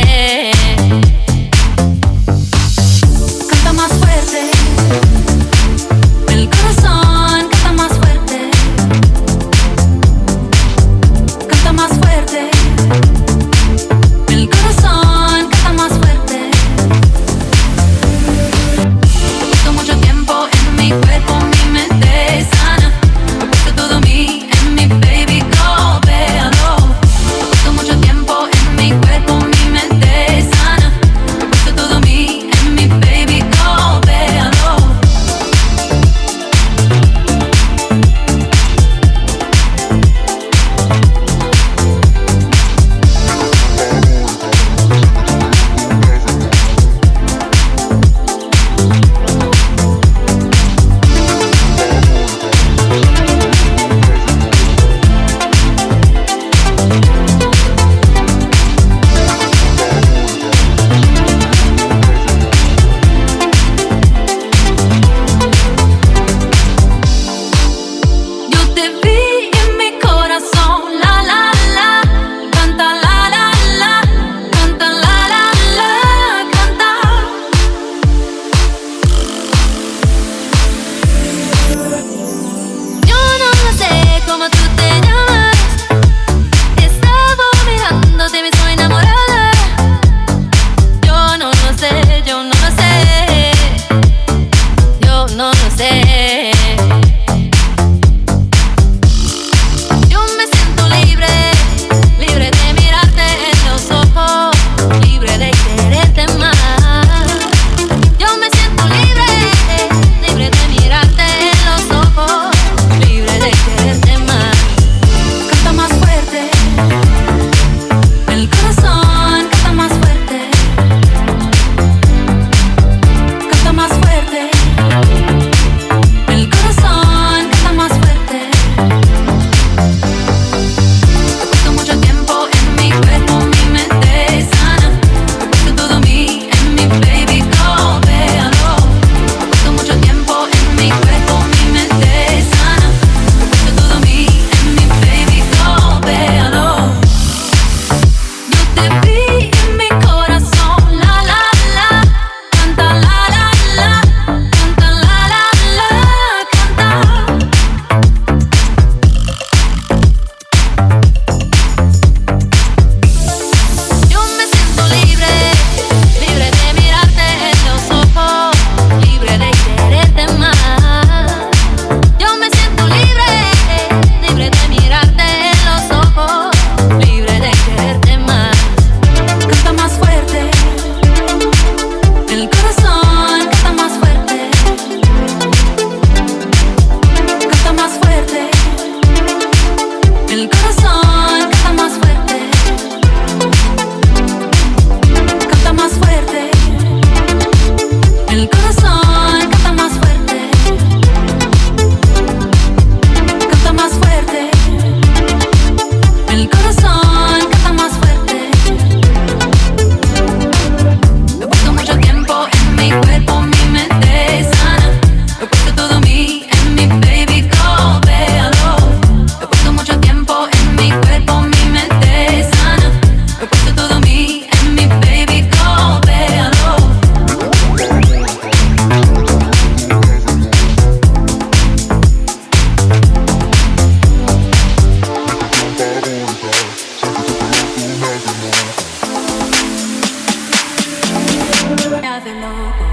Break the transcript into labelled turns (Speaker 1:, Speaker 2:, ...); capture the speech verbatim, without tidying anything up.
Speaker 1: sé. Canta más fuerte, el corazón canta más fuerte. Canta más fuerte, el corazón canta más fuerte. He puesto mucho tiempo en mi cuerpo, mi mente sana. He puesto todo mí en mi baby, go, véalo. He puesto mucho tiempo en mi cuerpo, mi mente sana. He puesto todo mí en mi baby, go, véalo. Yo te vi en mi corazón, la la la, canta la la la, canta la la la, canta. Yo no sé cómo tú te llamas, estaba mirándote, me estoy enamorada. Yo no lo sé, yo no lo sé, yo no lo sé. Yo me siento libre, libre de mirarte en los ojos, libre de quererte más. Yo me siento libre, libre de mirarte en los ojos, libre de quererte más. Canta más fuerte, el corazón canta más fuerte. Canta más fuerte, el corazón canta más fuerte. He puesto mucho tiempo en mi cuerpo, mi mente sana. He puesto todo mí en mi baby, go, véalo. He puesto mucho tiempo en mi cuerpo, mi mente sana. He puesto todo mí en mi baby, go, véalo. Yo te vi en mi corazón, la la la, canta la la la, canta la la la, canta. Yo me siento libre, libre de mirarte en los ojos, libre de quererte más. Yo me siento libre, libre de mirarte en los ojos, libre de quererte más. Canta más fuerte, el corazón canta más fuerte. Canta más fuerte, el corazón canta más fuerte. Canta más fuerte, el corazón canta más fuerte. Canta más fuerte, el corazón canta más fuerte. He puesto mucho tiempo en mi cuerpo, mi mente sana. He puesto todo mí en mi baby, go, véalo. He puesto mucho tiempo en mi cuerpo, mi mente sana. He puesto todo mí en mi baby, go, véalo. Me hace loco.